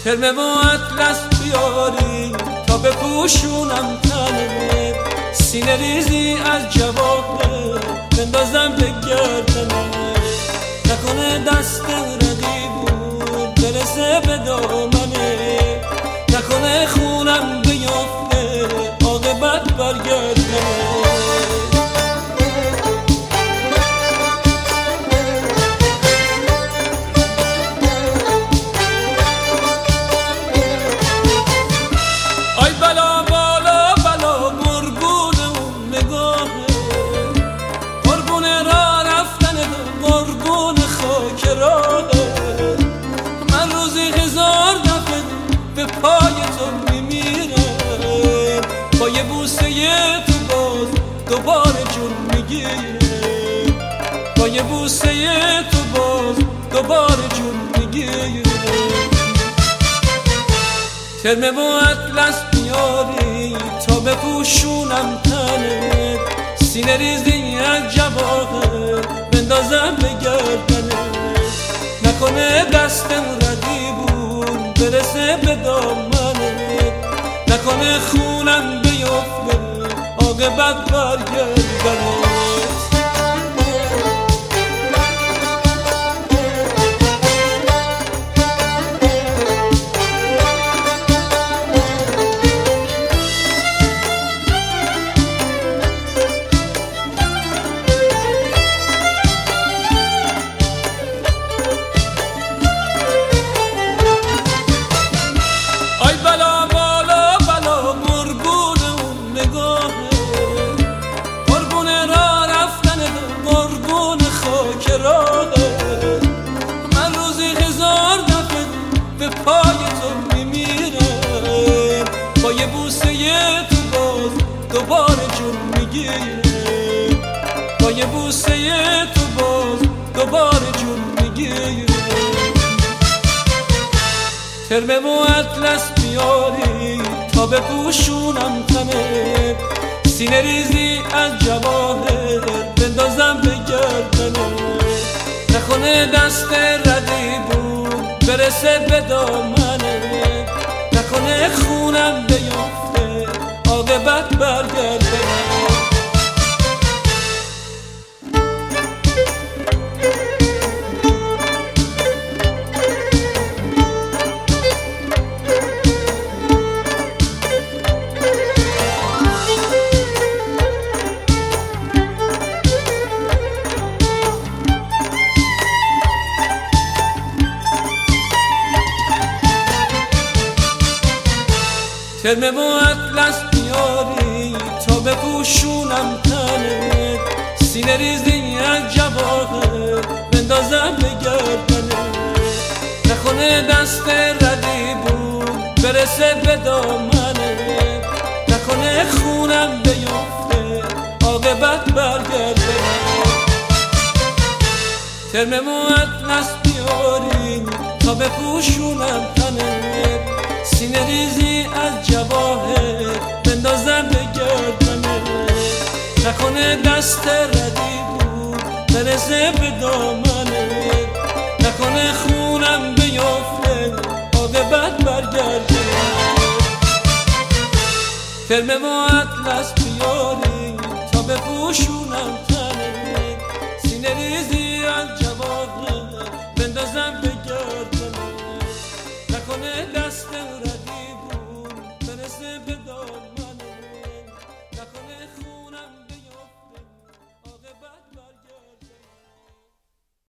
ترمه و اطلس بیاری تا بپوشونم تنت، سینه ریزی از جواهر بندازم به گردنت، نکنه دست رقیبون برسه به دامنه، نکنه خونم بیفته عاقبت برگردنه. من روزی 1000 دفعه به پای تو میمیرم، با یه بوسه تو باز دوباره جون میگیرم، با یه بوسه تو باز دوباره جون میگیرم. ترمه و اطلس بیاری تا بپوشونم تنت، سینه ریزی از جواهر بندازم به گردنت، نکنه دستم رقیبون برسه به دامنت، نکنه خونم بیفته عاقبت برگردنت. من روزی 1000 دفعه به پای تو میمیرم، با یه بوسه تو باز دوباره جون میگیرم، با یه بوسه تو باز دوباره جون میگیرم. ترمه و اطلس بیاری تا بپوشونم تنت، سینه ریزی از جواهر بندازم به گردنت، نکنه دست رقیبون برسه به دامنت، نکنه خونم بیفته عاقبت برگردنت. ترمه و اطلس بیاری تا بپوشونم تنت، سینه ریزی از جواهر بندازم به گردنت، نکنه دست رقیبون برسه به دامنت، نکنه خونم بیفته عاقبت برگردنت. ترمه و اطلس بیاری تا بپوشونم تنت، سینه ریزی از جواهر بندازم به گردنت، نکنه دست رقیبون برسه به دامنت، نکنه خونم بیفته عاقبت برگردنت. ترمه و اطلس بیاری تا بپوشونم